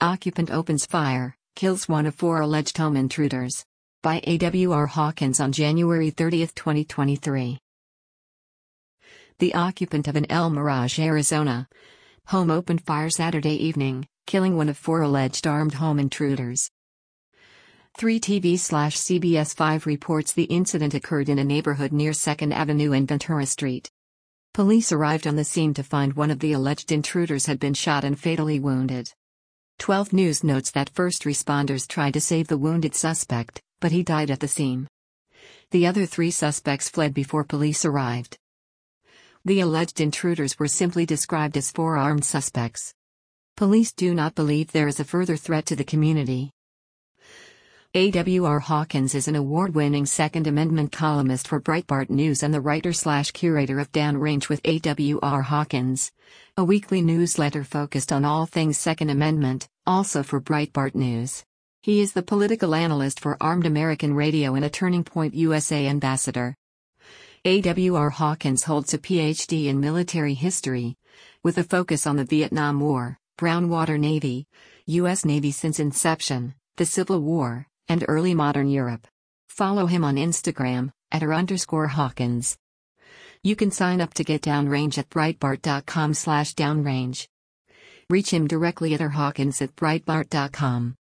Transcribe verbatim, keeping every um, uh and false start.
Occupant opens fire, kills one of four alleged home intruders. By A W R Hawkins on January thirtieth, twenty twenty-three. The occupant of an El Mirage, Arizona home opened fire Saturday evening, killing one of four alleged armed home intruders. three T V slash C B S five reports the incident occurred in a neighborhood near second Avenue and Ventura Street. Police arrived on the scene to find one of the alleged intruders had been shot and fatally wounded. twelve News notes that first responders tried to save the wounded suspect, but he died at the scene. The other three suspects fled before police arrived. The alleged intruders were simply described as four armed suspects. Police do not believe there is a further threat to the community. A W R Hawkins is an award-winning Second Amendment columnist for Breitbart News and the writer-slash-curator of Downrange with A W R Hawkins, a weekly newsletter focused on all things Second Amendment, also for Breitbart News. He is the political analyst for Armed American Radio and a Turning Point U S A ambassador. A W R Hawkins holds a P H D in military history, with a focus on the Vietnam War, Brown Water Navy, U S Navy since inception, the Civil War, and early modern Europe. Follow him on Instagram, at her underscore Hawkins. You can sign up to get Downrange at breitbart.com slash downrange. Reach him directly at her Hawkins at breitbart dot com.